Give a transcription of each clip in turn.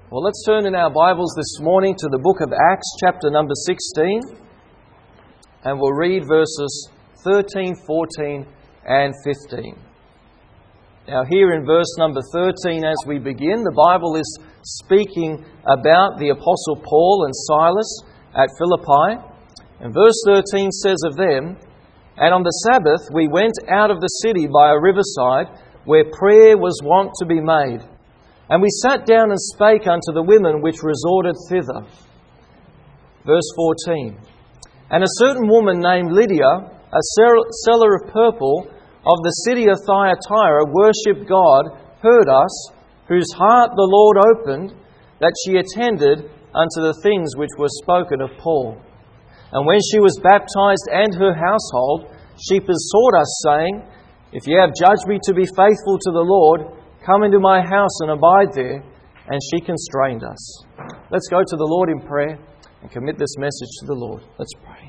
Well, let's turn in our Bibles this morning to the book of Acts, chapter number 16, and we'll read verses 13, 14 and 15. Now here in verse number 13 as we begin, the Bible is speaking about the Apostle Paul and Silas at Philippi. And verse 13 says of them, "And on the Sabbath we went out of the city by a riverside, where prayer was wont to be made. And we sat down and spake unto the women which resorted thither." Verse 14. "And a certain woman named Lydia, a seller of purple of the city of Thyatira, worshipped God, heard us, whose heart the Lord opened, that she attended unto the things which were spoken of Paul. And when she was baptized and her household, she besought us, saying, If ye have judged me to be faithful to the Lord, come into my house and abide there. And she constrained us." Let's go to the Lord in prayer and commit this message to the Lord. Let's pray.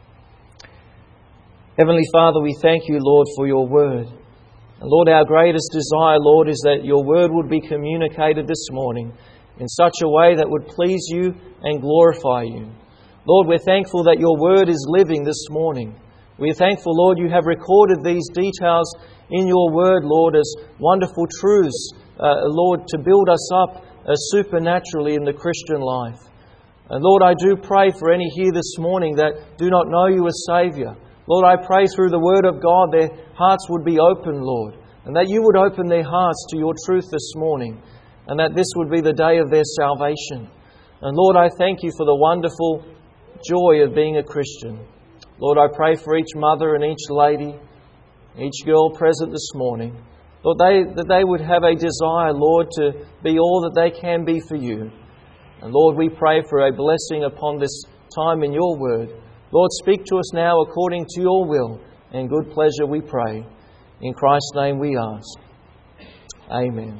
Heavenly Father, we thank you, Lord, for your word. And Lord, our greatest desire, Lord, is that your word would be communicated this morning in such a way that would please you and glorify you. Lord, we're thankful that your word is living this morning. We're thankful, Lord, you have recorded these details in your word, Lord, as wonderful truths, Lord, to build us up supernaturally in the Christian life. And Lord, I do pray for any here this morning that do not know you as Saviour. Lord, I pray through the word of God their hearts would be open, Lord, and that you would open their hearts to your truth this morning, and that this would be the day of their salvation. And Lord, I thank you for the wonderful joy of being a Christian. Lord, I pray for each mother and each lady, each girl present this morning. Lord, that they would have a desire, Lord, to be all that they can be for you. And Lord, we pray for a blessing upon this time in your word. Lord, speak to us now according to your will and good pleasure, we pray. In Christ's name we ask. Amen.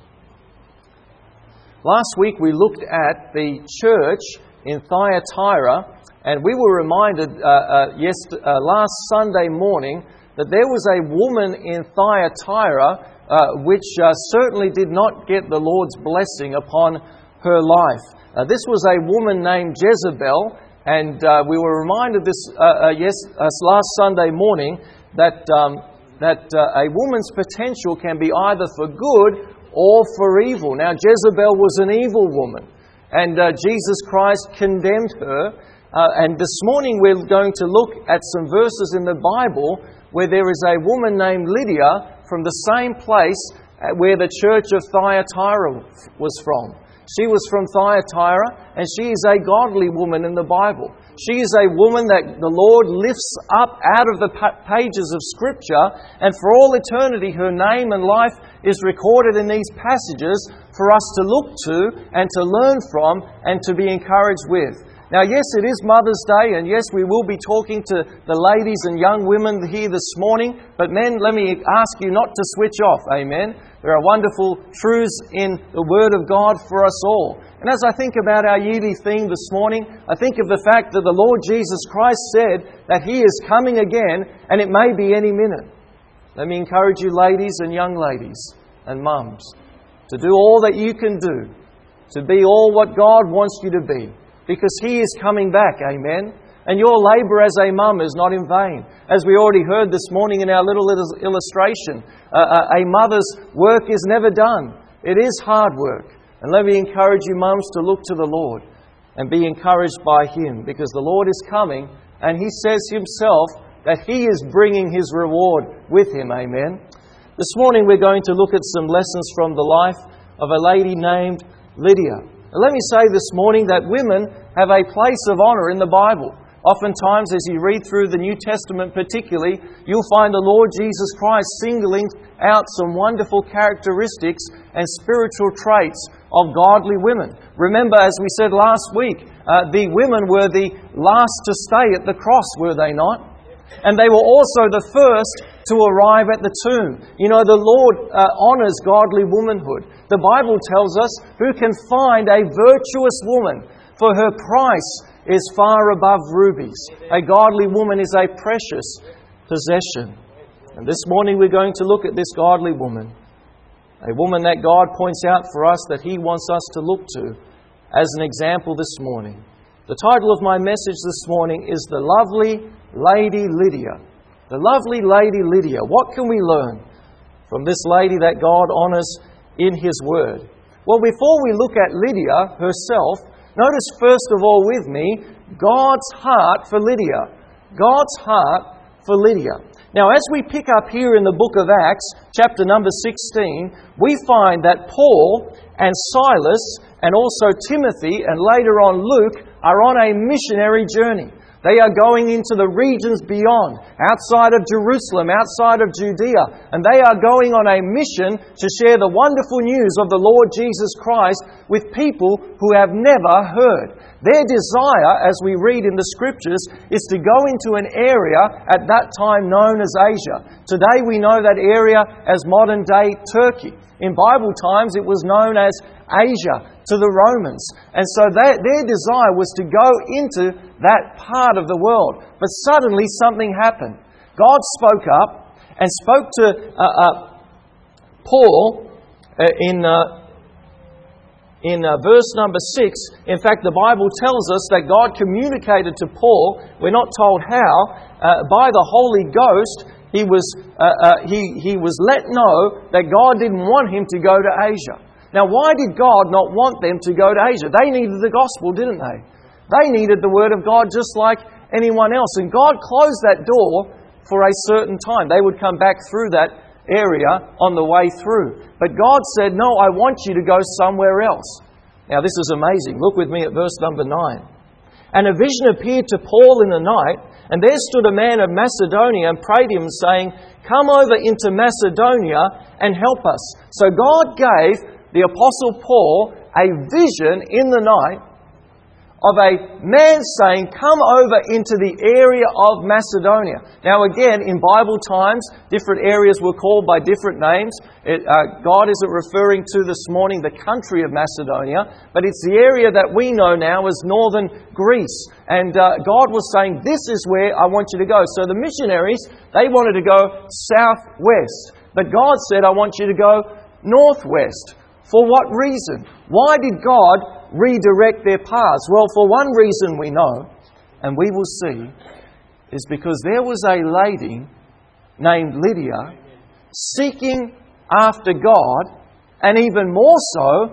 Last week we looked at the church in Thyatira, and we were reminded last Sunday morning that there was a woman in Thyatira which certainly did not get the Lord's blessing upon her life. This was a woman named Jezebel, and we were reminded last Sunday morning that a woman's potential can be either for good or for evil. Now, Jezebel was an evil woman, and Jesus Christ condemned her. And this morning we're going to look at some verses in the Bible where there is a woman named Lydia from the same place where the church of Thyatira was from. She was from Thyatira, and she is a godly woman in the Bible. She is a woman that the Lord lifts up out of the pages of Scripture, and for all eternity her name and life is recorded in these passages for us to look to and to learn from and to be encouraged with. Now, yes, it is Mother's Day, and yes, we will be talking to the ladies and young women here this morning. But men, let me ask you not to switch off, amen? There are wonderful truths in the Word of God for us all. And as I think about our yearly theme this morning, I think of the fact that the Lord Jesus Christ said that He is coming again, and it may be any minute. Let me encourage you ladies and young ladies and mums to do all that you can do, to be all what God wants you to be. Because He is coming back, amen? And your labour as a mum is not in vain. As we already heard this morning in our little illustration, a mother's work is never done. It is hard work. And let me encourage you mums to look to the Lord and be encouraged by Him, because the Lord is coming, and He says Himself that He is bringing His reward with Him, amen? This morning we're going to look at some lessons from the life of a lady named Lydia. And let me say this morning that women have a place of honour in the Bible. Oftentimes, as you read through the New Testament particularly, you'll find the Lord Jesus Christ singling out some wonderful characteristics and spiritual traits of godly women. Remember, as we said last week, the women were the last to stay at the cross, were they not? And they were also the first to arrive at the tomb. You know, the Lord honours godly womanhood. The Bible tells us, who can find a virtuous woman? For her price is far above rubies. A godly woman is a precious possession. And this morning we're going to look at this godly woman. A woman that God points out for us that He wants us to look to as an example this morning. The title of my message this morning is The Lovely Lady Lydia. The lovely Lady Lydia. What can we learn from this lady that God honours in His Word? Well, before we look at Lydia herself, notice first of all with me God's heart for Lydia. God's heart for Lydia. Now, as we pick up here in the book of Acts, chapter number 16, we find that Paul and Silas and also Timothy and later on Luke are on a missionary journey. They are going into the regions beyond, outside of Jerusalem, outside of Judea, and they are going on a mission to share the wonderful news of the Lord Jesus Christ with people who have never heard. Their desire, as we read in the Scriptures, is to go into an area at that time known as Asia. Today we know that area as modern-day Turkey. In Bible times it was known as Asia to the Romans. And so their desire was to go into that part of the world. But suddenly something happened. God spoke up and spoke to Paul in verse number 6. In fact, the Bible tells us that God communicated to Paul, we're not told how, by the Holy Ghost. He was let know that God didn't want him to go to Asia. Now, why did God not want them to go to Asia? They needed the gospel, didn't they? They needed the Word of God just like anyone else. And God closed that door for a certain time. They would come back through that area on the way through. But God said, no, I want you to go somewhere else. Now, this is amazing. Look with me at verse number 9. And a vision appeared to Paul in the night, and there stood a man of Macedonia and prayed him, saying, come over into Macedonia and help us. So God gave the Apostle Paul a vision in the night of a man saying, come over into the area of Macedonia. Now again, in Bible times, different areas were called by different names. God isn't referring to this morning the country of Macedonia, but it's the area that we know now as northern Greece. And God was saying, this is where I want you to go. So the missionaries, they wanted to go southwest. But God said, I want you to go northwest. For what reason? Why did God redirect their paths? Well, for one reason we know, and we will see, is because there was a lady named Lydia seeking after God, and even more so,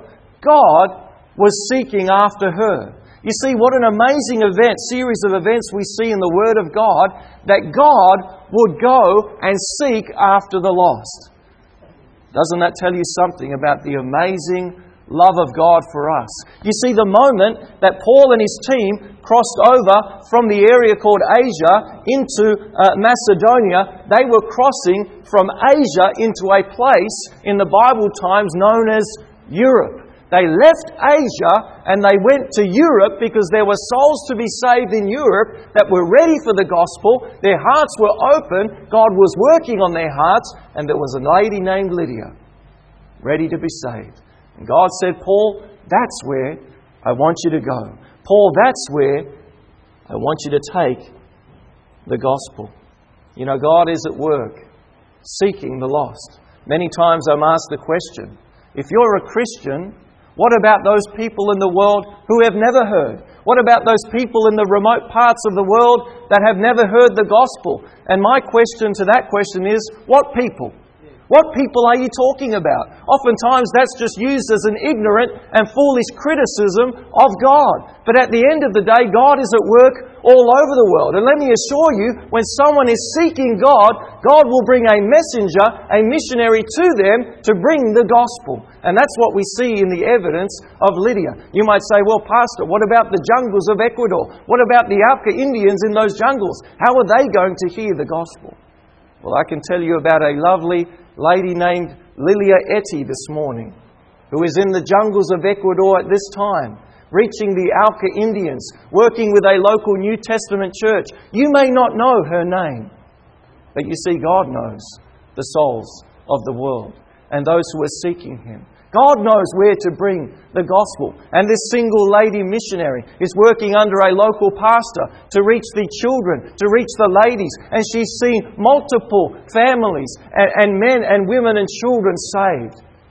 God was seeking after her. You see, what an amazing series of events we see in the Word of God, that God would go and seek after the lost. Doesn't that tell you something about the amazing love of God for us? You see, the moment that Paul and his team crossed over from the area called Asia into Macedonia, they were crossing from Asia into a place in the Bible times known as Europe. They left Asia and they went to Europe because there were souls to be saved in Europe that were ready for the gospel. Their hearts were open. God was working on their hearts. And there was a lady named Lydia ready to be saved. And God said, Paul, that's where I want you to go. Paul, that's where I want you to take the gospel. You know, God is at work seeking the lost. Many times I'm asked the question, if you're a Christian, what about those people in the world who have never heard? What about those people in the remote parts of the world that have never heard the gospel? And my question to that question is, what people? What people are you talking about? Oftentimes that's just used as an ignorant and foolish criticism of God. But at the end of the day, God is at work all over the world. And let me assure you, when someone is seeking God, God will bring a messenger, a missionary to them to bring the gospel. And that's what we see in the evidence of Lydia. You might say, well, Pastor, what about the jungles of Ecuador? What about the Auca Indians in those jungles? How are they going to hear the gospel? Well, I can tell you about a lovely lady named Lilia Etty this morning, who is in the jungles of Ecuador at this time, reaching the Auca Indians, working with a local New Testament church. You may not know her name, but you see, God knows the souls of the world and those who are seeking Him. God knows where to bring the gospel. And this single lady missionary is working under a local pastor to reach the children, to reach the ladies. And she's seen multiple families and men and women and children saved.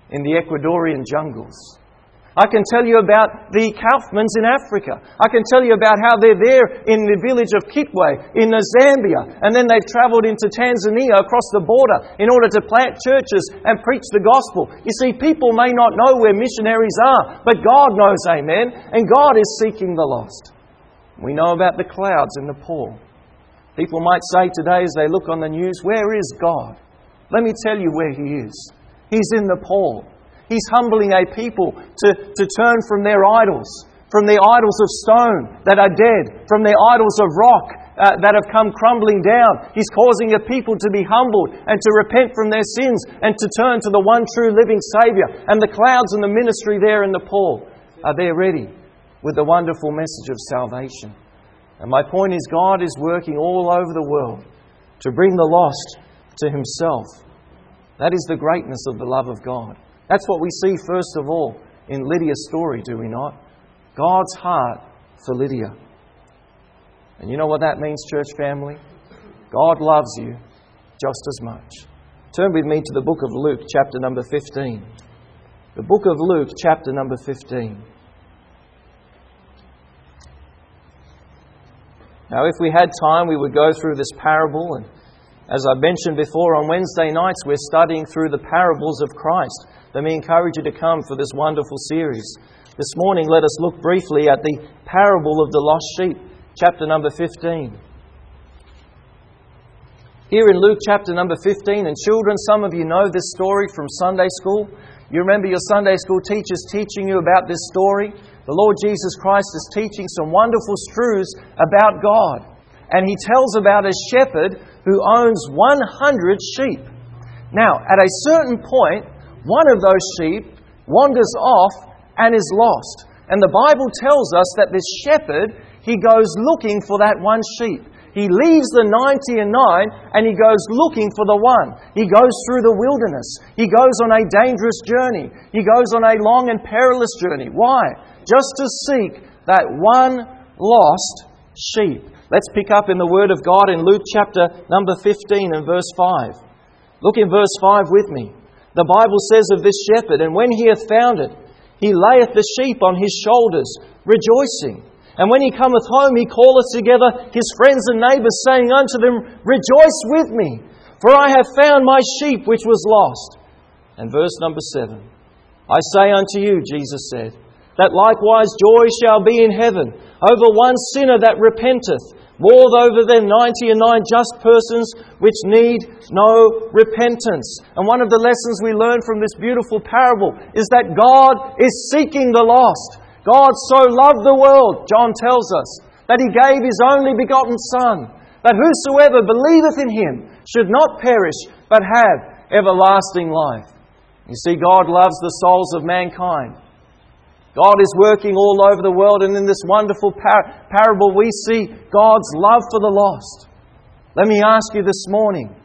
in the Ecuadorian jungles. I can tell you about the Kaufmans in Africa. I can tell you about how they're there in the village of Kitwe in Zambia. And then they've travelled into Tanzania across the border in order to plant churches and preach the gospel. You see, people may not know where missionaries are, but God knows, amen. And God is seeking the lost. We know about the clouds in Nepal. People might say today as they look on the news, where is God? Let me tell you where He is. He's in Nepal. He's humbling a people to turn from their idols, from the idols of stone that are dead, from the idols of rock that have come crumbling down. He's causing a people to be humbled and to repent from their sins and to turn to the one true living Saviour. And the clouds and the ministry there in Nepal are there ready with the wonderful message of salvation. And my point is, God is working all over the world to bring the lost to Himself. That is the greatness of the love of God. That's what we see first of all in Lydia's story, do we not? God's heart for Lydia. And you know what that means, church family? God loves you just as much. Turn with me to the book of Luke, chapter number 15. The book of Luke, chapter number 15. Now, if we had time, we would go through this parable. And as I mentioned before, on Wednesday nights, we're studying through the parables of Christ. Let me encourage you to come for this wonderful series. This morning, let us look briefly at the parable of the lost sheep, chapter number 15. Here in Luke chapter number 15, and children, some of you know this story from Sunday school. You remember your Sunday school teachers teaching you about this story. The Lord Jesus Christ is teaching some wonderful truths about God. And He tells about a shepherd who owns 100 sheep. Now, at a certain point, one of those sheep wanders off and is lost. And the Bible tells us that this shepherd, he goes looking for that one sheep. He leaves the 99 and he goes looking for the one. He goes through the wilderness. He goes on a dangerous journey. He goes on a long and perilous journey. Why? Just to seek that one lost sheep. Let's pick up in the Word of God in Luke chapter number 15 and verse 5. Look in verse 5 with me. The Bible says of this shepherd, and when he hath found it, he layeth the sheep on his shoulders, rejoicing. And when he cometh home, he calleth together his friends and neighbours, saying unto them, Rejoice with me, for I have found my sheep which was lost. And verse number 7. I say unto you, Jesus said, that likewise joy shall be in heaven over one sinner that repenteth, more over than 99 just persons which need no repentance. And one of the lessons we learn from this beautiful parable is that God is seeking the lost. God so loved the world, John tells us, that He gave His only begotten Son, that whosoever believeth in Him should not perish, but have everlasting life. You see, God loves the souls of mankind. God is working all over the world, and in this wonderful parable we see God's love for the lost. Let me ask you this morning,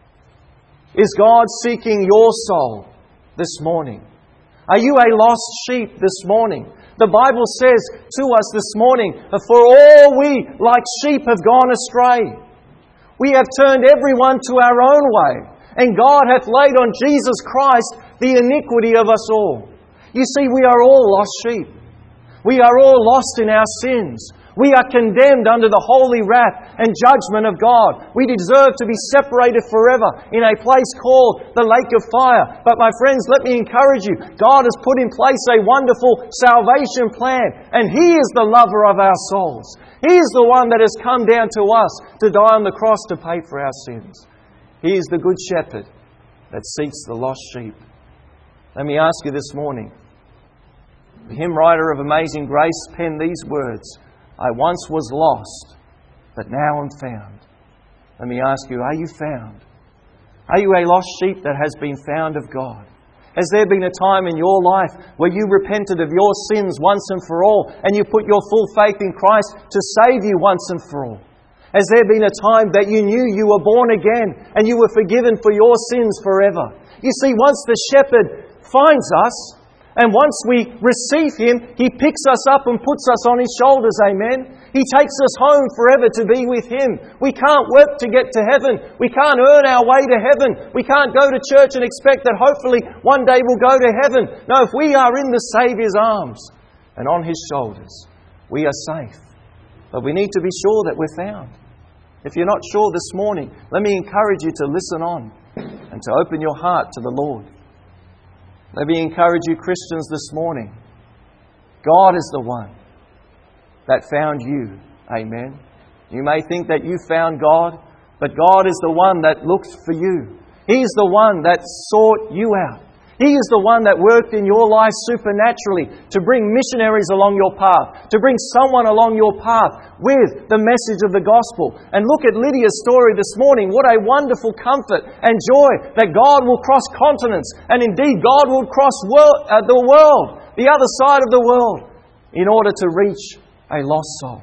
is God seeking your soul this morning? Are you a lost sheep this morning? The Bible says to us this morning, for all we like sheep have gone astray. We have turned everyone to our own way, and God hath laid on Jesus Christ the iniquity of us all. You see, we are all lost sheep. We are all lost in our sins. We are condemned under the holy wrath and judgment of God. We deserve to be separated forever in a place called the lake of fire. But my friends, let me encourage you. God has put in place a wonderful salvation plan, and He is the lover of our souls. He is the one that has come down to us to die on the cross to pay for our sins. He is the good shepherd that seeks the lost sheep. Let me ask you this morning. The hymn writer of Amazing Grace penned these words, I once was lost, but now am found. Let me ask you, are you found? Are you a lost sheep that has been found of God? Has there been a time in your life where you repented of your sins once and for all, and you put your full faith in Christ to save you once and for all? Has there been a time that you knew you were born again and you were forgiven for your sins forever? You see, once the shepherd finds us, And once we receive Him, He picks us up and puts us on His shoulders, amen? He takes us home forever to be with Him. We can't work to get to heaven. We can't earn our way to heaven. We can't go to church and expect that hopefully one day we'll go to heaven. No, if we are in the Saviour's arms and on His shoulders, we are safe. But we need to be sure that we're found. If you're not sure this morning, let me encourage you to listen on and to open your heart to the Lord. Let me encourage you, Christians, this morning. God is the one that found you. Amen. You may think that you found God, but God is the one that looks for you. He's the one that sought you out. He is the one that worked in your life supernaturally to bring missionaries along your path, to bring someone along your path with the message of the gospel. And look at Lydia's story this morning. What a wonderful comfort and joy that God will cross continents, and indeed God will cross the world, the other side of the world, in order to reach a lost soul.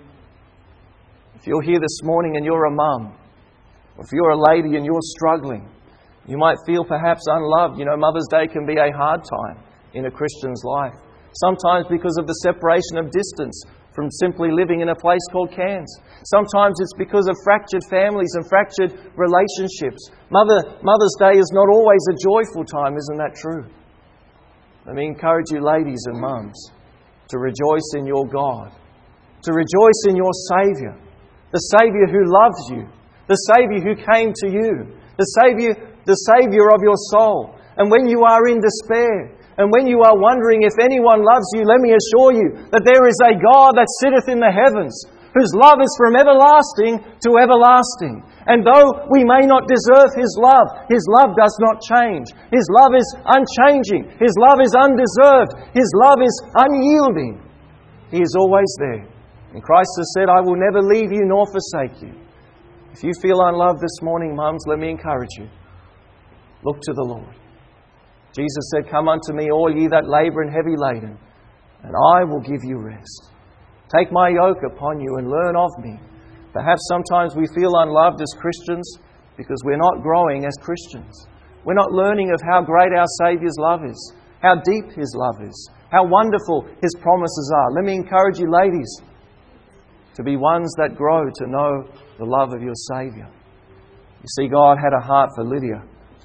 If you're here this morning and you're a mum, or if you're a lady and you're struggling, you might feel perhaps unloved. You know, Mother's Day can be a hard time in a Christian's life. Sometimes because of the separation of distance from simply living in a place called Cairns. Sometimes it's because of fractured families and fractured relationships. Mother's Day is not always a joyful time, isn't that true? Let me encourage you, ladies and mums, to rejoice in your God, to rejoice in your Saviour, the Saviour who loves you, the Saviour who came to you, the Saviour of your soul. And when you are in despair, and when you are wondering if anyone loves you, let me assure you that there is a God that sitteth in the heavens, whose love is from everlasting to everlasting. And though we may not deserve His love does not change. His love is unchanging. His love is undeserved. His love is unyielding. He is always there. And Christ has said, I will never leave you nor forsake you. If you feel unloved this morning, mums, let me encourage you. Look to the Lord. Jesus said, come unto me, all ye that labour and heavy laden, and I will give you rest. Take my yoke upon you and learn of me. Perhaps sometimes we feel unloved as Christians because we're not growing as Christians. We're not learning of how great our Saviour's love is, how deep His love is, how wonderful His promises are. Let me encourage you, ladies, to be ones that grow to know the love of your Saviour. You see, God had a heart for Lydia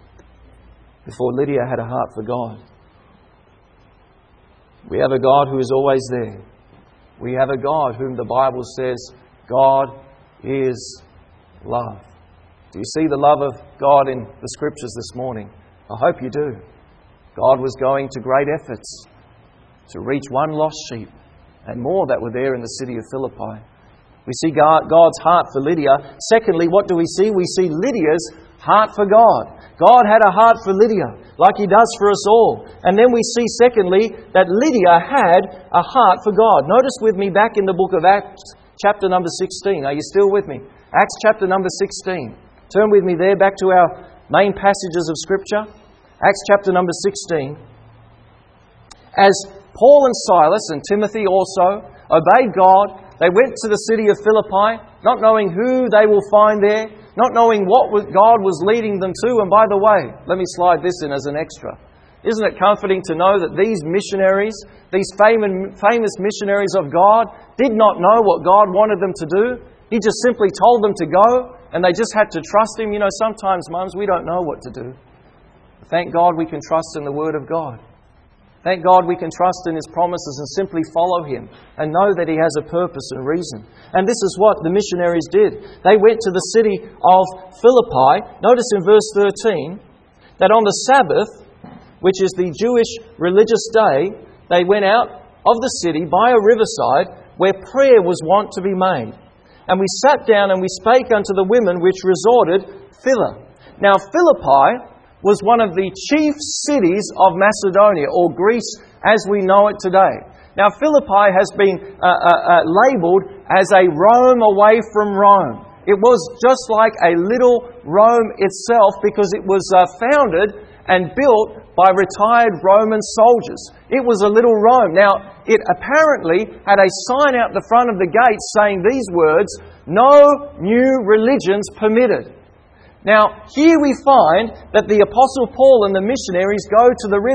before Lydia had a heart for God. We have a God who is always there. We have a God whom the Bible says, God is love. Do you see the love of God in the Scriptures this morning? I hope you do. God was going to great efforts to reach one lost sheep and more that were there in the city of Philippi. We see God's heart for Lydia. Secondly, what do we see? We see Lydia's heart for God. God had a heart for Lydia, like He does for us all. And then we see, secondly, that Lydia had a heart for God. Notice with me back in the book of Acts, chapter number 16. Are you still with me? Acts chapter number 16. Turn with me there back to our main passages of Scripture. Acts chapter number 16. As Paul and Silas and Timothy also obeyed God, they went to the city of Philippi, not knowing who they will find there, not knowing what God was leading them to. And by the way, let me slide this in as an extra. Isn't it comforting to know that these missionaries, these famous missionaries of God, did not know what God wanted them to do? He just simply told them to go, and they just had to trust Him. You know, sometimes, mums, we don't know what to do. Thank God we can trust in the Word of God. Thank God we can trust in His promises and simply follow Him and know that He has a purpose and reason. And this is what the missionaries did. They went to the city of Philippi. Notice in verse 13 that on the Sabbath, which is the Jewish religious day, they went out of the city by a riverside where prayer was wont to be made. And we sat down and we spake unto the women which resorted thither. Now Philippi was one of the chief cities of Macedonia, or Greece as we know it today. Now Philippi has been labelled as a Rome away from Rome. It was just like a little Rome itself because it was founded and built by retired Roman soldiers. It was a little Rome. Now, it apparently had a sign out the front of the gate saying these words, "No new religions permitted." Now, here we find that the Apostle Paul and the missionaries go to the river.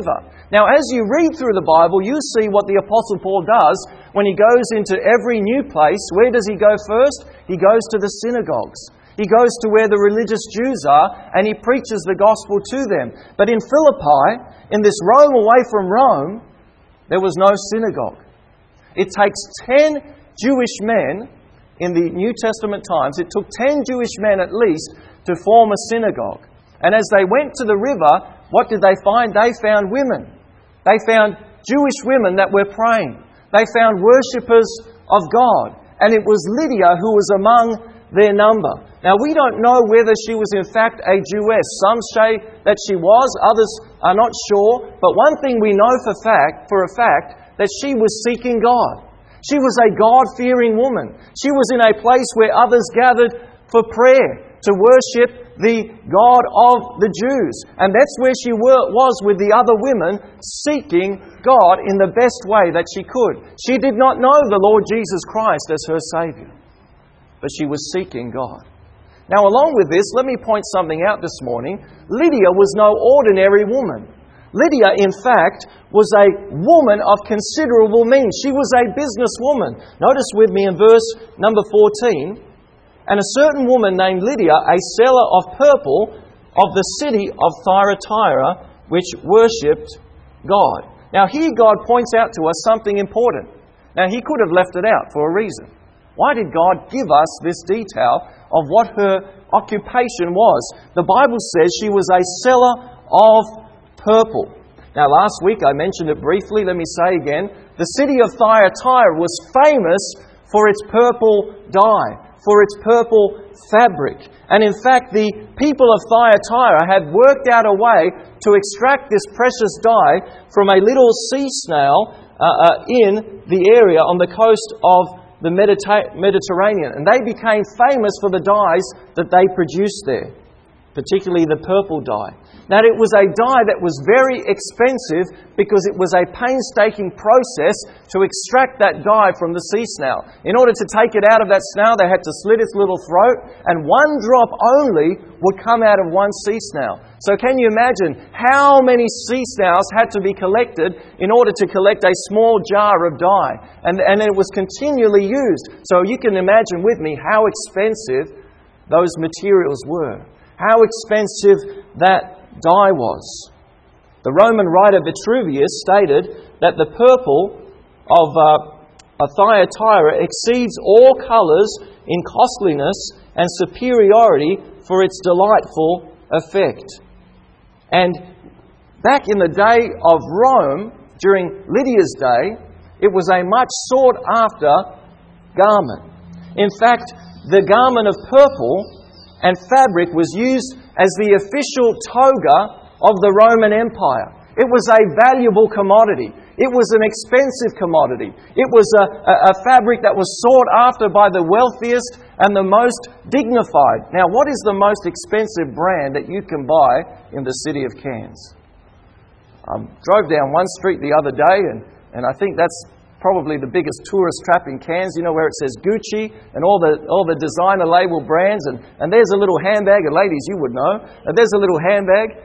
Now, as you read through the Bible, you see what the Apostle Paul does when he goes into every new place. Where does he go first? He goes to the synagogues. He goes to where the religious Jews are, and he preaches the gospel to them. But in Philippi, in this Rome away from Rome, there was no synagogue. It takes 10 Jewish men in the New Testament times. It took 10 Jewish men at least to form a synagogue. And as they went to the river, what did they find? They found women. They found Jewish women that were praying. They found worshippers of God. And it was Lydia who was among their number. Now, we don't know whether she was in fact a Jewess. Some say that she was, others are not sure. But one thing we know for a fact, that she was seeking God. She was a God-fearing woman. She was in a place where others gathered for prayer, to worship the God of the Jews. And that's where she was with the other women, seeking God in the best way that she could. She did not know the Lord Jesus Christ as her Saviour, but she was seeking God. Now, along with this, let me point something out this morning. Lydia was no ordinary woman. Lydia, in fact, was a woman of considerable means. She was a businesswoman. Notice with me in verse number 14, "And a certain woman named Lydia, a seller of purple of the city of Thyatira, which worshipped God." Now here God points out to us something important. Now He could have left it out for a reason. Why did God give us this detail of what her occupation was? The Bible says she was a seller of purple. Now last week I mentioned it briefly. Let me say again. The city of Thyatira was famous for its purple dye, for its purple fabric. And in fact, the people of Thyatira had worked out a way to extract this precious dye from a little sea snail in the area on the coast of the Mediterranean. And they became famous for the dyes that they produced there, particularly the purple dye. Now, it was a dye that was very expensive because it was a painstaking process to extract that dye from the sea snail. In order to take it out of that snail, they had to slit its little throat, and one drop only would come out of one sea snail. So can you imagine how many sea snails had to be collected in order to collect a small jar of dye? And it was continually used. So you can imagine with me how expensive those materials were. How expensive that dye was. The Roman writer Vitruvius stated that the purple of Thyatira exceeds all colours in costliness and superiority for its delightful effect. And back in the day of Rome, during Lydia's day, it was a much sought after garment. In fact, the garment of purple and fabric was used as the official toga of the Roman Empire. It was a valuable commodity. It was an expensive commodity. It was a fabric that was sought after by the wealthiest and the most dignified. Now, what is the most expensive brand that you can buy in the city of Cairns? I drove down one street the other day, and I think that's probably the biggest tourist trap in Cairns, you know, where it says Gucci and all the designer label brands, and there's a little handbag, and ladies, you would know, there's a little handbag,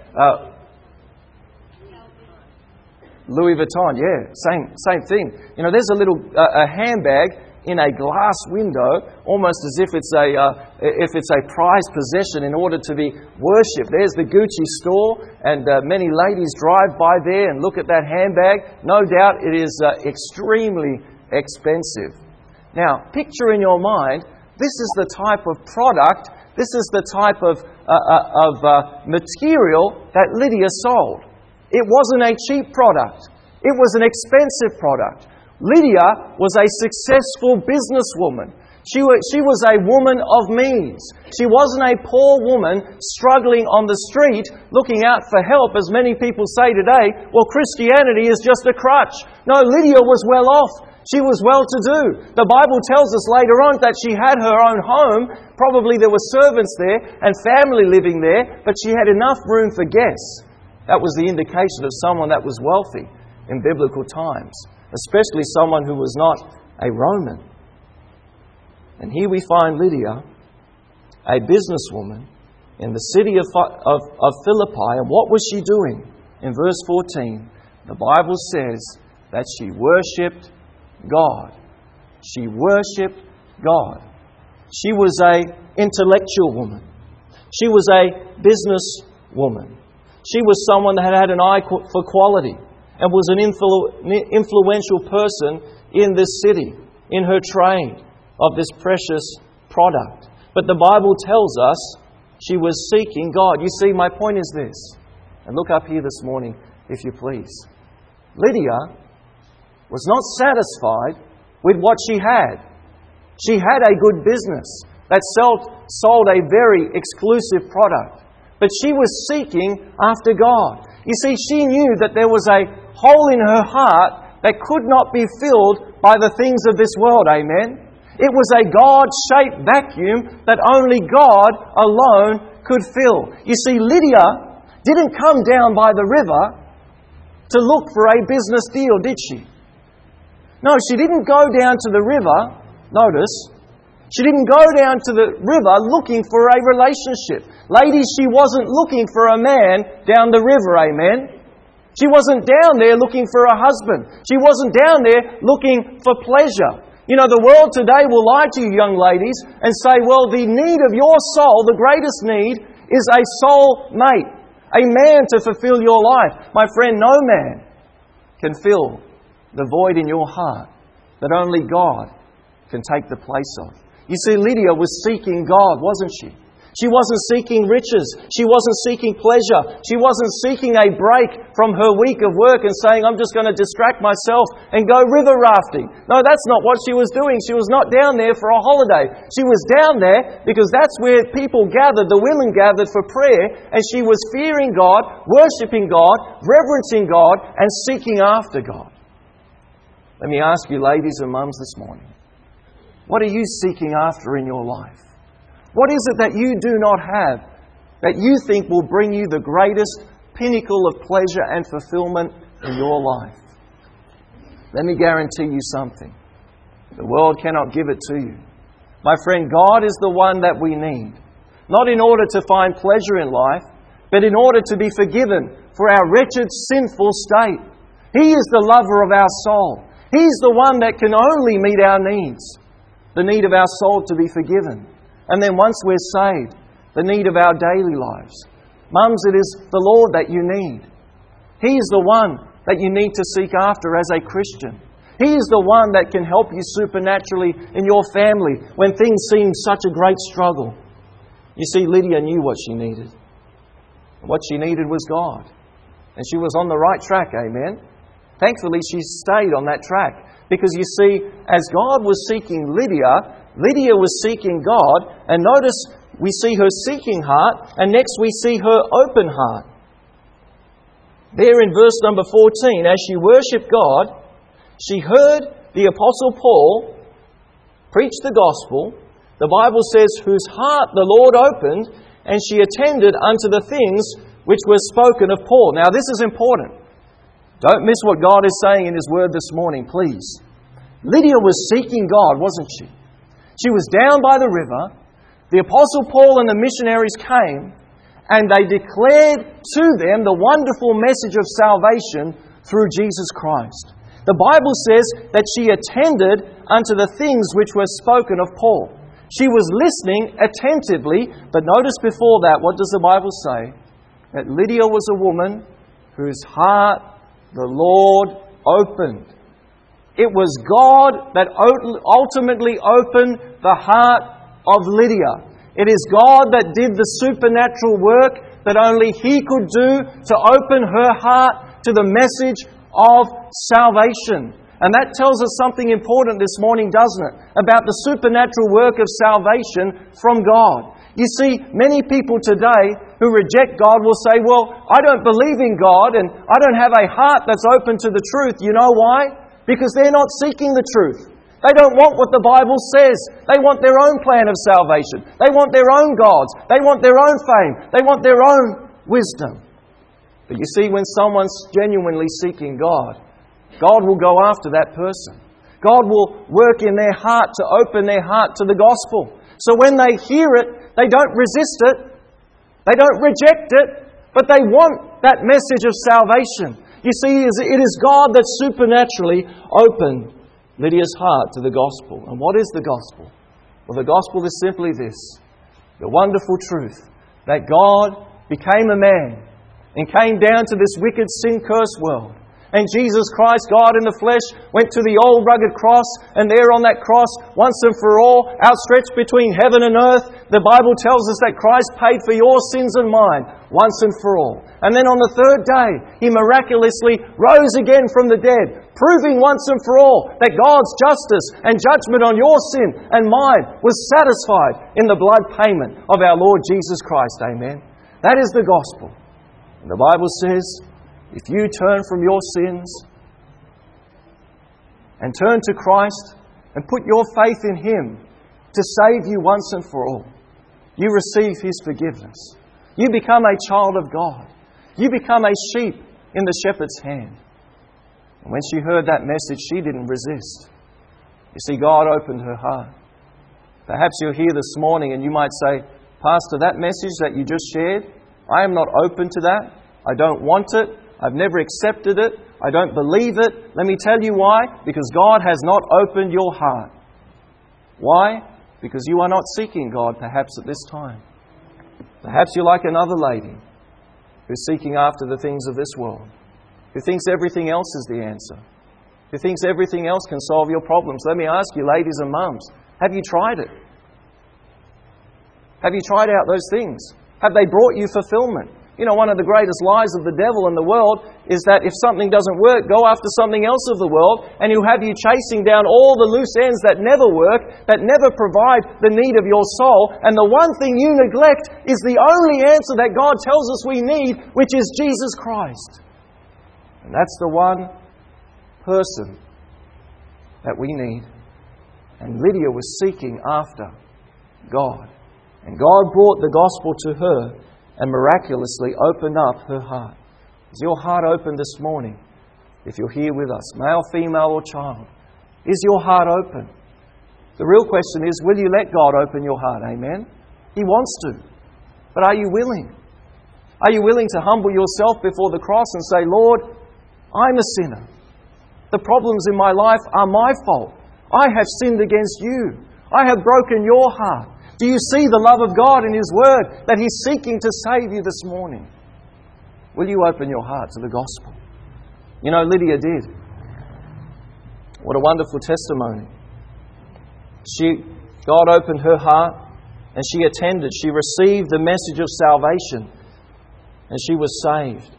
Louis Vuitton, yeah, same thing. You know, there's a little a handbag in a glass window, almost as if it's a prized possession in order to be worshipped. There's the Gucci store, and many ladies drive by there and look at that handbag. No doubt it is extremely expensive. Now, picture in your mind, this is the type of product, this is the type of material that Lydia sold. It wasn't a cheap product. It was an expensive product. Lydia was a successful businesswoman. She was a woman of means. She wasn't a poor woman struggling on the street looking out for help, as many people say today. Well, Christianity is just a crutch. No, Lydia was well off. She was well-to-do. The Bible tells us later on that she had her own home. Probably there were servants there and family living there, but she had enough room for guests. That was the indication of someone that was wealthy in biblical times, especially someone who was not a Roman. And here we find Lydia, a businesswoman, in the city of Philippi. And what was she doing? In verse 14, The Bible says that she worshipped God. She worshipped God. She was an intellectual woman. She was a business woman. She was someone that had an eye for quality and was an influential person in this city, in her trade of this precious product. But the Bible tells us she was seeking God. You see, my point is this, and look up here this morning, if you please. Lydia was not satisfied with what she had. She had a good business that sold a very exclusive product. But she was seeking after God. You see, she knew that there was a hole in her heart that could not be filled by the things of this world. Amen? It was a God-shaped vacuum that only God alone could fill. You see, Lydia didn't come down by the river to look for a business deal, did she? No, she didn't go down to the river, notice. She didn't go down to the river looking for a relationship. Ladies, she wasn't looking for a man down the river, amen? She wasn't down there looking for a husband. She wasn't down there looking for pleasure. You know, the world today will lie to you, young ladies, and say, well, the need of your soul, the greatest need, is a soul mate, a man to fulfill your life. My friend, no man can fill the void in your heart that only God can take the place of. You see, Lydia was seeking God, wasn't she? She wasn't seeking riches. She wasn't seeking pleasure. She wasn't seeking a break from her week of work and saying, I'm just going to distract myself and go river rafting. No, that's not what she was doing. She was not down there for a holiday. She was down there because that's where people gathered, the women gathered for prayer, and she was fearing God, worshipping God, reverencing God, and seeking after God. Let me ask you, ladies and mums, this morning, what are you seeking after in your life? What is it that you do not have that you think will bring you the greatest pinnacle of pleasure and fulfillment in your life? Let me guarantee you something. The world cannot give it to you. My friend, God is the one that we need. Not in order to find pleasure in life, but in order to be forgiven for our wretched, sinful state. He is the lover of our soul. He's the one that can only meet our needs. The need of our soul to be forgiven. And then once we're saved, the need of our daily lives. Mums, it is the Lord that you need. He is the one that you need to seek after as a Christian. He is the one that can help you supernaturally in your family when things seem such a great struggle. You see, Lydia knew what she needed. What she needed was God. And she was on the right track, amen? Thankfully, she stayed on that track. Because you see, as God was seeking Lydia, Lydia was seeking God, and notice we see her seeking heart, and next we see her open heart. There in verse number 14, as she worshipped God, she heard the Apostle Paul preach the gospel. The Bible says, whose heart the Lord opened, and she attended unto the things which were spoken of Paul. Now this is important. Don't miss what God is saying in His Word this morning, please. Lydia was seeking God, wasn't she? She was down by the river. The Apostle Paul and the missionaries came, and they declared to them the wonderful message of salvation through Jesus Christ. The Bible says that she attended unto the things which were spoken of Paul. She was listening attentively, but notice before that, what does the Bible say? That Lydia was a woman whose heart the Lord opened. It was God that ultimately opened the heart of Lydia. It is God that did the supernatural work that only He could do to open her heart to the message of salvation. And that tells us something important this morning, doesn't it? About the supernatural work of salvation from God. You see, many people today who reject God will say, well, I don't believe in God and I don't have a heart that's open to the truth. You know why? Because they're not seeking the truth. They don't want what the Bible says. They want their own plan of salvation. They want their own gods. They want their own fame. They want their own wisdom. But you see, when someone's genuinely seeking God, God will go after that person. God will work in their heart to open their heart to the gospel. So when they hear it, they don't resist it. They don't reject it. But they want that message of salvation. You see, it is God that supernaturally opened Lydia's heart to the gospel. And what is the gospel? Well, the gospel is simply this: the wonderful truth that God became a man and came down to this wicked, sin-cursed world. And Jesus Christ, God in the flesh, went to the old rugged cross, and there on that cross, once and for all, outstretched between heaven and earth, the Bible tells us that Christ paid for your sins and mine, once and for all. And then on the third day, He miraculously rose again from the dead, proving once and for all that God's justice and judgment on your sin and mine was satisfied in the blood payment of our Lord Jesus Christ. Amen. That is the gospel. And the Bible says, if you turn from your sins and turn to Christ and put your faith in Him to save you once and for all, you receive His forgiveness. You become a child of God. You become a sheep in the shepherd's hand. And when she heard that message, she didn't resist. You see, God opened her heart. Perhaps you're here this morning and you might say, Pastor, that message that you just shared, I am not open to that. I don't want it. I've never accepted it. I don't believe it. Let me tell you why. Because God has not opened your heart. Why? Because you are not seeking God perhaps at this time. Perhaps you're like another lady who's seeking after the things of this world, who thinks everything else is the answer, who thinks everything else can solve your problems. Let me ask you, ladies and mums, have you tried it? Have you tried out those things? Have they brought you fulfillment? You know, one of the greatest lies of the devil in the world is that if something doesn't work, go after something else of the world, and he'll have you chasing down all the loose ends that never work, that never provide the need of your soul. And the one thing you neglect is the only answer that God tells us we need, which is Jesus Christ. And that's the one person that we need. And Lydia was seeking after God. And God brought the gospel to her and miraculously opened up her heart. Is your heart open this morning? If you're here with us, male, female or child, is your heart open? The real question is, will you let God open your heart? Amen? He wants to. But are you willing? Are you willing to humble yourself before the cross and say, Lord, I'm a sinner. The problems in my life are my fault. I have sinned against you. I have broken your heart. Do you see the love of God in His Word that He's seeking to save you this morning? Will you open your heart to the gospel? You know, Lydia did. What a wonderful testimony. God opened her heart and she attended. She received the message of salvation and she was saved.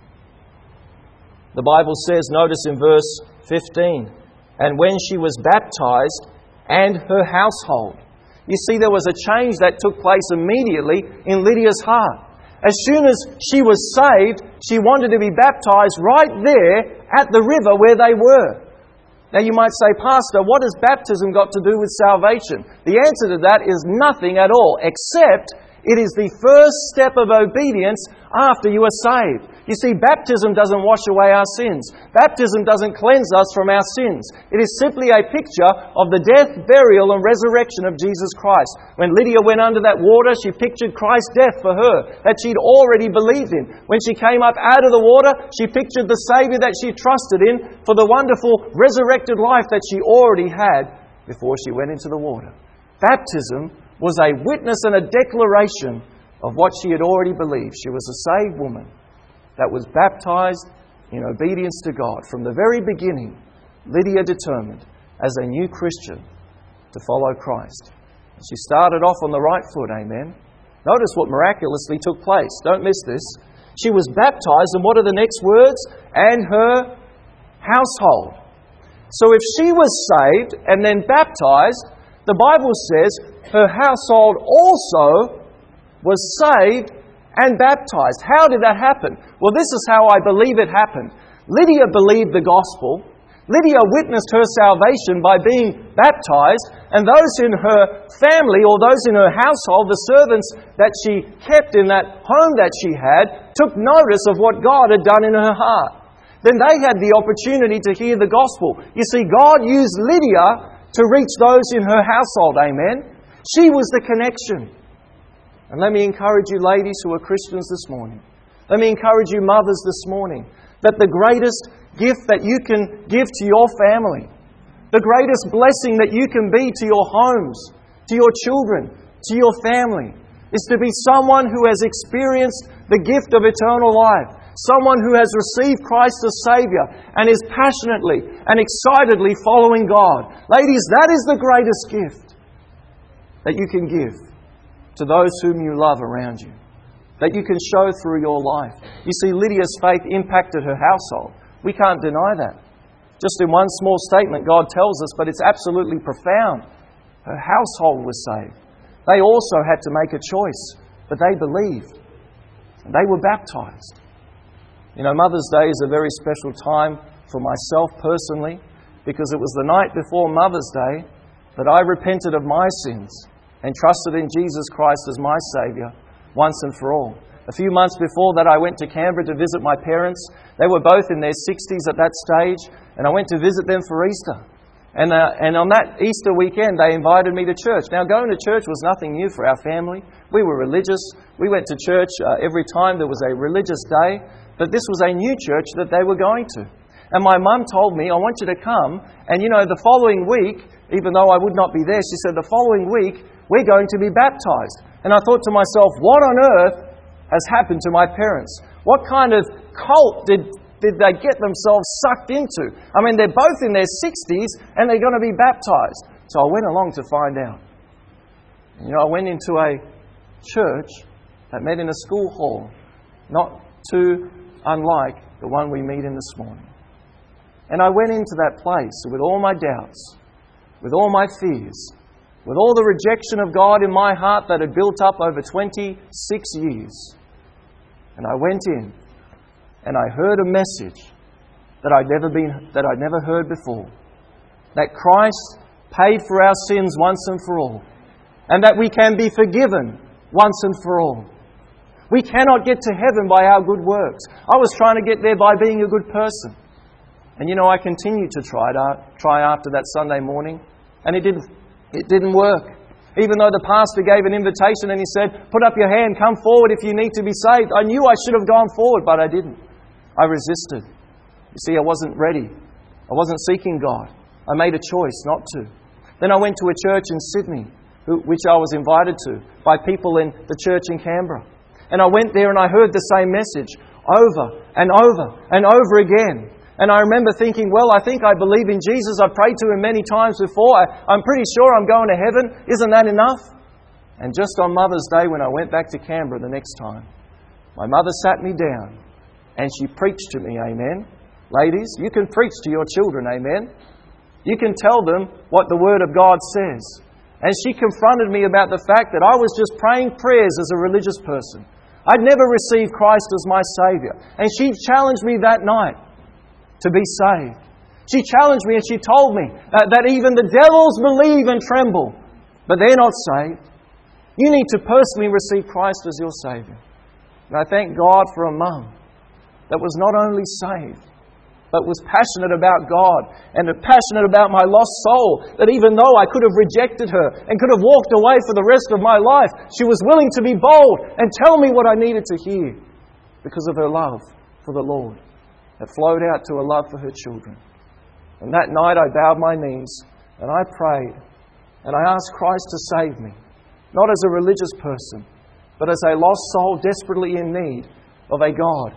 The Bible says, notice in verse 15, and when she was baptized and her household. You see, there was a change that took place immediately in Lydia's heart. As soon as she was saved, she wanted to be baptized right there at the river where they were. Now you might say, Pastor, what has baptism got to do with salvation? The answer to that is nothing at all, except it is the first step of obedience after you are saved. You see, baptism doesn't wash away our sins. Baptism doesn't cleanse us from our sins. It is simply a picture of the death, burial and resurrection of Jesus Christ. When Lydia went under that water, she pictured Christ's death for her, that she'd already believed in. When she came up out of the water, she pictured the Saviour that she trusted in for the wonderful resurrected life that she already had before she went into the water. Baptism was a witness and a declaration of what she had already believed. She was a saved woman that was baptized in obedience to God. From the very beginning, Lydia determined as a new Christian to follow Christ. And she started off on the right foot, amen. Notice what miraculously took place. Don't miss this. She was baptized, and what are the next words? And her household. So if she was saved and then baptized, the Bible says her household also was saved and baptized. How did that happen? Well, this is how I believe it happened. Lydia believed the gospel. Lydia witnessed her salvation by being baptized, and those in her family or those in her household, the servants that she kept in that home that she had, took notice of what God had done in her heart. Then they had the opportunity to hear the gospel. You see, God used Lydia to reach those in her household, amen? She was the connection. And let me encourage you ladies who are Christians this morning. Let me encourage you mothers this morning. that the greatest gift that you can give to your family, the greatest blessing that you can be to your homes, to your children, to your family, is to be someone who has experienced the gift of eternal life. Someone who has received Christ as Saviour and is passionately and excitedly following God. Ladies, that is the greatest gift that you can give to those whom you love around you, that you can show through your life. You see, Lydia's faith impacted her household. We can't deny that. Just in one small statement, God tells us, but it's absolutely profound. Her household was saved. They also had to make a choice, but they believed. And they were baptized. You know, Mother's Day is a very special time for myself personally, because it was the night before Mother's Day that I repented of my sins and trusted in Jesus Christ as my Saviour once and for all. A few months before that, I went to Canberra to visit my parents. They were both in their 60s at that stage, and I went to visit them for Easter. And on that Easter weekend, they invited me to church. Now, going to church was nothing new for our family. We were religious. We went to church every time there was a religious day. But this was a new church that they were going to. And my mum told me, I want you to come. And you know, the following week, even though I would not be there, she said, the following week, we're going to be baptized. And I thought to myself, what on earth has happened to my parents? What kind of cult did they get themselves sucked into? I mean, they're both in their 60s and they're going to be baptized. So I went along to find out. You know, I went into a church that met in a school hall, not too unlike the one we meet in this morning. And I went into that place with all my doubts, with all my fears, with all the rejection of God in my heart that had built up over 26 years. And I went in and I heard a message that I'd never heard before. That Christ paid for our sins once and for all. And that we can be forgiven once and for all. We cannot get to heaven by our good works. I was trying to get there by being a good person. And you know, I continued to try after that Sunday morning. And it didn't work. Even though the pastor gave an invitation and he said, put up your hand, come forward if you need to be saved. I knew I should have gone forward, but I didn't. I resisted. You see, I wasn't ready. I wasn't seeking God. I made a choice not to. Then I went to a church in Sydney, which I was invited to by people in the church in Canberra. And I went there and I heard the same message over and over and over again. And I remember thinking, well, I think I believe in Jesus. I've prayed to Him many times before. I'm pretty sure I'm going to heaven. Isn't that enough? And just on Mother's Day, when I went back to Canberra the next time, my mother sat me down and she preached to me, amen. Ladies, you can preach to your children, amen. You can tell them what the Word of God says. And she confronted me about the fact that I was just praying prayers as a religious person. I'd never received Christ as my Saviour. And she challenged me that night to be saved. She challenged me and she told me that even the devils believe and tremble, but they're not saved. You need to personally receive Christ as your Saviour. And I thank God for a mum that was not only saved, but was passionate about God and passionate about my lost soul, that even though I could have rejected her and could have walked away for the rest of my life, she was willing to be bold and tell me what I needed to hear because of her love for the Lord that flowed out to a love for her children. And that night I bowed my knees and I prayed and I asked Christ to save me, not as a religious person, but as a lost soul desperately in need of a God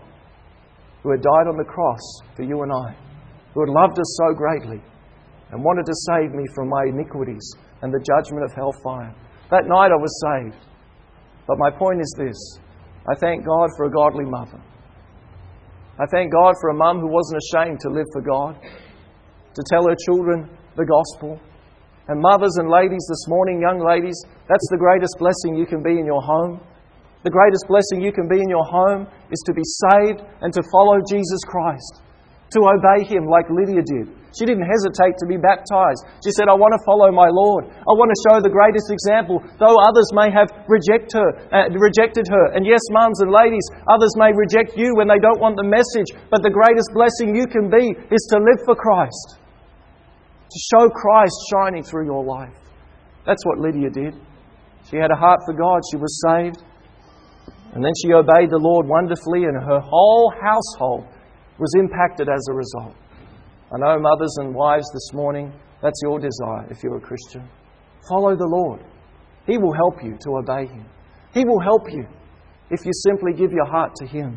who had died on the cross for you and I, who had loved us so greatly and wanted to save me from my iniquities and the judgment of hellfire. That night I was saved. But my point is this: I thank God for a godly mother. I thank God for a mum who wasn't ashamed to live for God, to tell her children the gospel. And mothers and ladies this morning, young ladies, that's the greatest blessing you can be in your home. The greatest blessing you can be in your home is to be saved and to follow Jesus Christ, to obey Him like Lydia did. She didn't hesitate to be baptized. She said, I want to follow my Lord. I want to show the greatest example, though others may have rejected her. And yes, mums and ladies, others may reject you when they don't want the message, but the greatest blessing you can be is to live for Christ, to show Christ shining through your life. That's what Lydia did. She had a heart for God. She was saved. And then she obeyed the Lord wonderfully, and her whole household was impacted as a result. I know mothers and wives this morning, that's your desire if you're a Christian. Follow the Lord. He will help you to obey Him. He will help you if you simply give your heart to Him.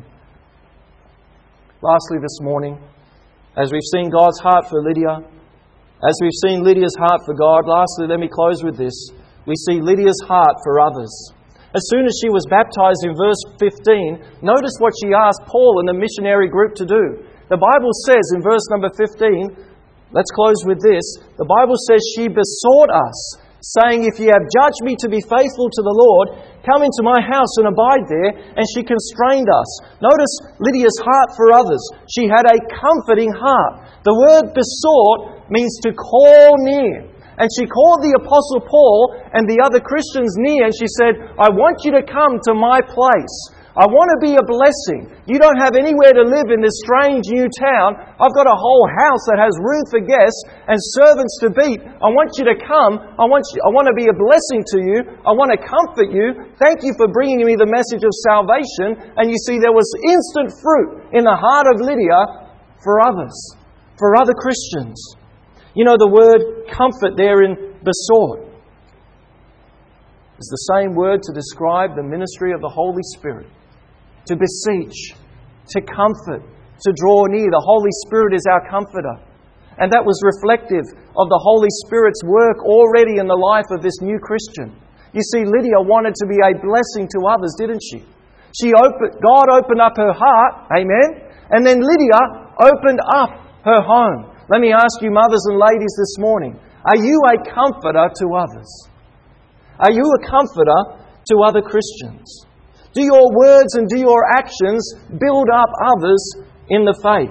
Lastly this morning, as we've seen God's heart for Lydia, as we've seen Lydia's heart for God, lastly, let me close with this. We see Lydia's heart for others. As soon as she was baptized in verse 15, notice what she asked Paul and the missionary group to do. The Bible says in verse number 15, let's close with this. The Bible says she besought us, saying, if ye have judged me to be faithful to the Lord, come into my house and abide there. And she constrained us. Notice Lydia's heart for others. She had a comforting heart. The word besought means to call near. And she called the Apostle Paul and the other Christians near, and she said, I want you to come to my place. I want to be a blessing. You don't have anywhere to live in this strange new town. I've got a whole house that has room for guests and servants to beat. I want you to come. I want to be a blessing to you. I want to comfort you. Thank you for bringing me the message of salvation. And you see, there was instant fruit in the heart of Lydia for others, for other Christians. You know, the word comfort there in besought is the same word to describe the ministry of the Holy Spirit. To beseech, to comfort, to draw near. The Holy Spirit is our comforter. And that was reflective of the Holy Spirit's work already in the life of this new Christian. You see, Lydia wanted to be a blessing to others, didn't she? God opened up her heart, amen? And then Lydia opened up her home. Let me ask you, mothers and ladies, this morning, are you a comforter to others? Are you a comforter to other Christians? Do your words and do your actions build up others in the faith?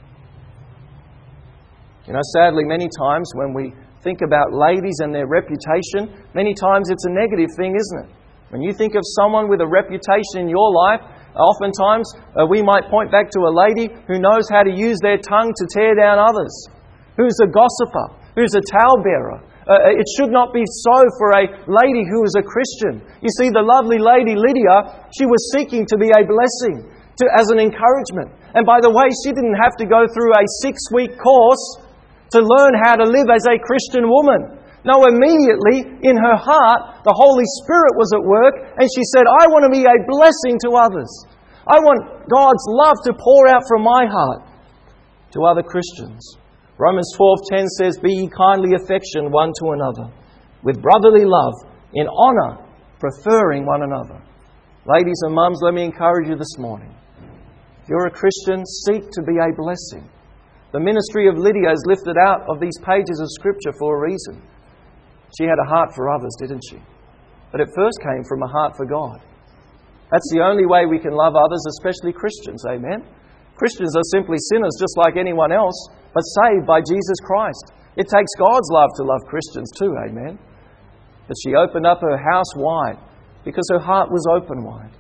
You know, sadly, many times when we think about ladies and their reputation, many times it's a negative thing, isn't it? When you think of someone with a reputation in your life, oftentimes we might point back to a lady who knows how to use their tongue to tear down others, who's a gossiper, who's a talebearer. It should not be so for a lady who is a Christian. You see, the lovely lady Lydia, she was seeking to be a blessing, as an encouragement. And by the way, she didn't have to go through a 6-week course to learn how to live as a Christian woman. No, immediately in her heart, the Holy Spirit was at work, and she said, I want to be a blessing to others. I want God's love to pour out from my heart to other Christians. Romans 12:10 says, be ye kindly affectioned one to another, with brotherly love, in honour, preferring one another. Ladies and mums, let me encourage you this morning. If you're a Christian, seek to be a blessing. The ministry of Lydia is lifted out of these pages of Scripture for a reason. She had a heart for others, didn't she? But it first came from a heart for God. That's the only way we can love others, especially Christians. Amen? Christians are simply sinners just like anyone else, but saved by Jesus Christ. It takes God's love to love Christians too. Amen? But she opened up her house wide because her heart was open wide.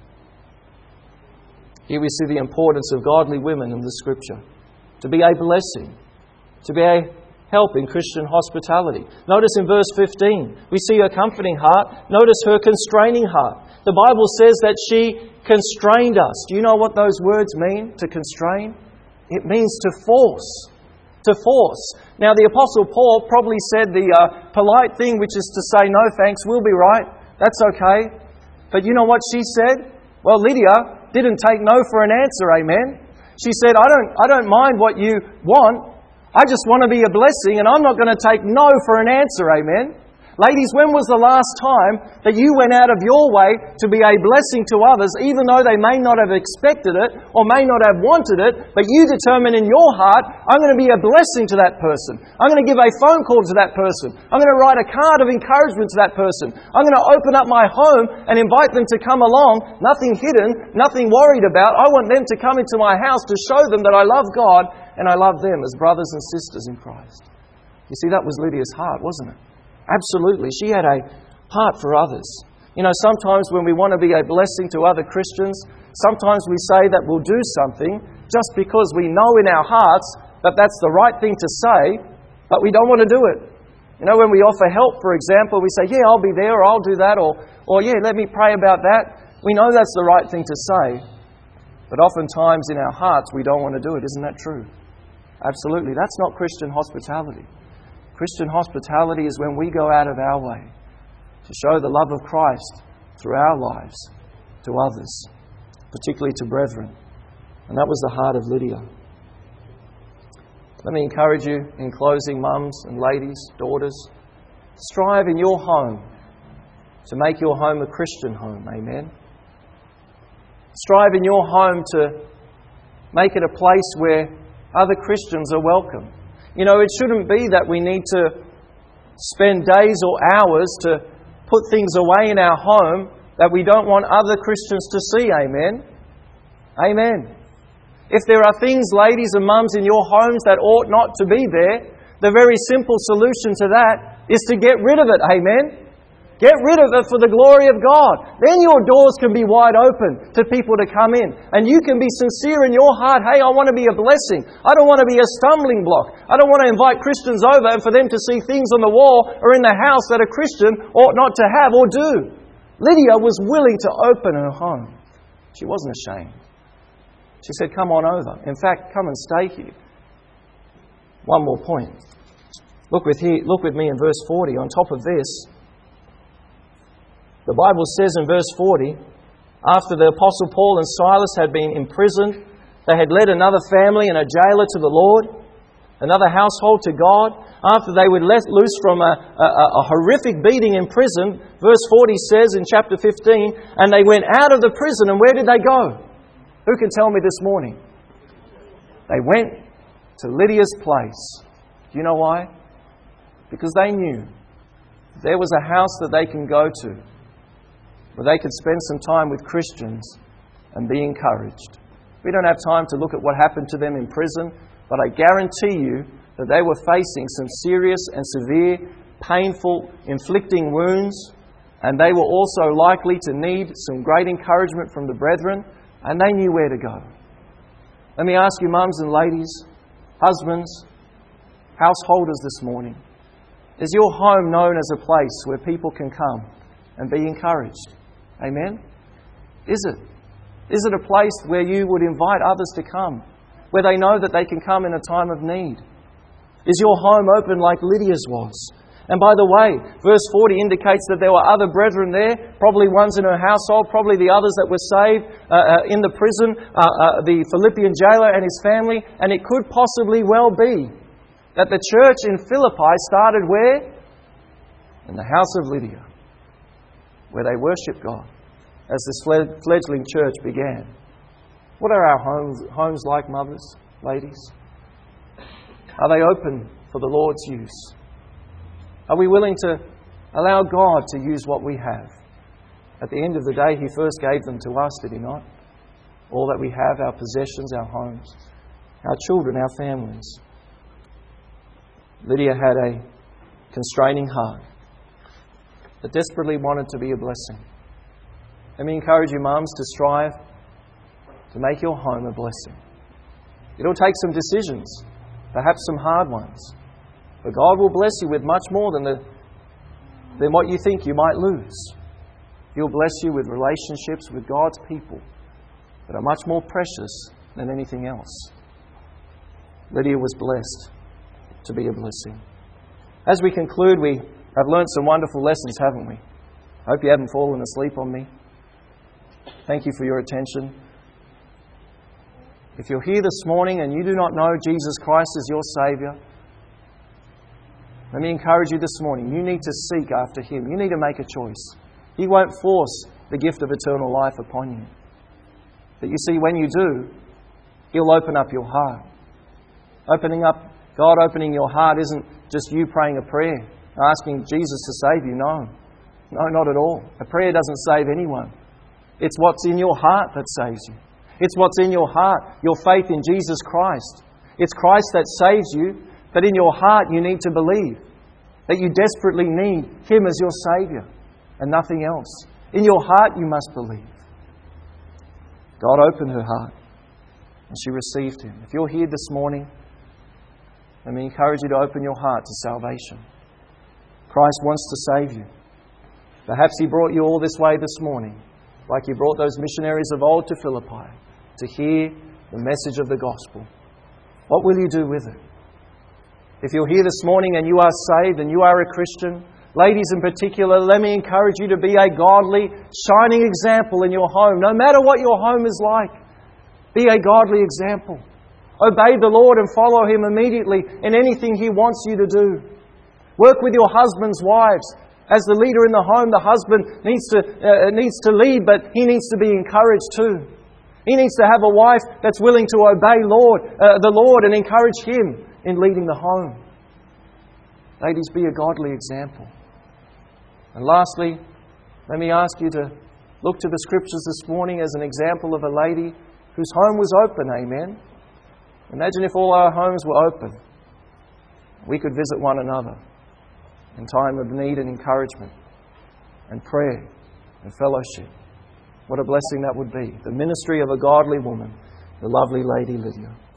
Here we see the importance of godly women in the Scripture. To be a blessing. To be a help in Christian hospitality. Notice in verse 15, we see her comforting heart. Notice her constraining heart. The Bible says that she constrained us. Do you know what those words mean, to constrain? It means to force. To force. Now the Apostle Paul probably said the polite thing, which is to say, no thanks, we'll be right. That's okay. But you know what she said? Well, Lydia didn't take no for an answer, amen? She said, I don't mind what you want. I just want to be a blessing, and I'm not going to take no for an answer, amen? Ladies, when was the last time that you went out of your way to be a blessing to others, even though they may not have expected it or may not have wanted it, but you determine in your heart, I'm going to be a blessing to that person. I'm going to give a phone call to that person. I'm going to write a card of encouragement to that person. I'm going to open up my home and invite them to come along, nothing hidden, nothing worried about. I want them to come into my house to show them that I love God and I love them as brothers and sisters in Christ. You see, that was Lydia's heart, wasn't it? Absolutely. She had a heart for others. You know, sometimes when we want to be a blessing to other Christians, sometimes we say that we'll do something just because we know in our hearts that that's the right thing to say, but we don't want to do it. You know, when we offer help, for example, we say, yeah, I'll be there, or I'll do that, or yeah, let me pray about that. We know that's the right thing to say, But oftentimes in our hearts we don't want to do it. Isn't that true? Absolutely. That's not Christian hospitality. Christian hospitality is when we go out of our way to show the love of Christ through our lives to others, particularly to brethren. And that was the heart of Lydia. Let me encourage you in closing, mums and ladies, daughters, strive in your home to make your home a Christian home. Amen. Strive in your home to make it a place where other Christians are welcome. You know, it shouldn't be that we need to spend days or hours to put things away in our home that we don't want other Christians to see. Amen. Amen. If there are things, ladies and mums, in your homes that ought not to be there, the very simple solution to that is to get rid of it. Amen. Get rid of it for the glory of God. Then your doors can be wide open to people to come in. And you can be sincere in your heart. Hey, I want to be a blessing. I don't want to be a stumbling block. I don't want to invite Christians over and for them to see things on the wall or in the house that a Christian ought not to have or do. Lydia was willing to open her home. She wasn't ashamed. She said, come on over. In fact, come and stay here. One more point. Look with me in verse 40. On top of this, the Bible says in verse 40, after the Apostle Paul and Silas had been imprisoned, they had led another family and a jailer to the Lord, another household to God. After they were let loose from a horrific beating in prison, verse 40 says in chapter 15, and they went out of the prison, and where did they go? Who can tell me this morning? They went to Lydia's place. Do you know why? Because they knew there was a house that they can go to where they could spend some time with Christians and be encouraged. We don't have time to look at what happened to them in prison, but I guarantee you that they were facing some serious and severe, painful, inflicting wounds, and they were also likely to need some great encouragement from the brethren, and they knew where to go. Let me ask you, mums and ladies, husbands, householders this morning, is your home known as a place where people can come and be encouraged? Amen? Is it? Is it a place where you would invite others to come, where they know that they can come in a time of need? Is your home open like Lydia's was? And by the way, verse 40 indicates that there were other brethren there, probably ones in her household, probably the others that were saved in the prison, the Philippian jailer and his family, and it could possibly well be that the church in Philippi started where? In the house of Lydia, where they worshipped God as this fledgling church began. What are our homes like, mothers, ladies? Are they open for the Lord's use? Are we willing to allow God to use what we have? At the end of the day, He first gave them to us, did He not? All that we have, our possessions, our homes, our children, our families. Lydia had a constraining heart that desperately wanted to be a blessing. Let me encourage you, mums, to strive to make your home a blessing. It'll take some decisions, perhaps some hard ones. But God will bless you with much more than what you think you might lose. He'll bless you with relationships with God's people that are much more precious than anything else. Lydia was blessed to be a blessing. As we conclude, we have learned some wonderful lessons, haven't we? I hope you haven't fallen asleep on me. Thank you for your attention. If you're here this morning and you do not know Jesus Christ as your Saviour, let me encourage you this morning. You need to seek after Him. You need to make a choice. He won't force the gift of eternal life upon you. But you see, when you do, He'll open up your heart. God opening your heart isn't just you praying a prayer, asking Jesus to save you. No, not at all. A prayer doesn't save anyone. It's what's in your heart that saves you. It's what's in your heart, your faith in Jesus Christ. It's Christ that saves you, but in your heart you need to believe that you desperately need Him as your Saviour and nothing else. In your heart you must believe. God opened her heart and she received Him. If you're here this morning, let me encourage you to open your heart to salvation. Christ wants to save you. Perhaps He brought you all this way this morning, like He brought those missionaries of old to Philippi, to hear the message of the gospel. What will you do with it? If you're here this morning and you are saved and you are a Christian, ladies in particular, let me encourage you to be a godly, shining example in your home. No matter what your home is like, be a godly example. Obey the Lord and follow Him immediately in anything He wants you to do. Work with your husband's wives. As the leader in the home, the husband needs to lead, but he needs to be encouraged too. He needs to have a wife that's willing to obey the Lord and encourage him in leading the home. Ladies, be a godly example. And lastly, let me ask you to look to the Scriptures this morning as an example of a lady whose home was open. Amen. Imagine if all our homes were open. We could visit one another in time of need and encouragement and prayer and fellowship. What a blessing that would be. The ministry of a godly woman, the lovely Lady Lydia.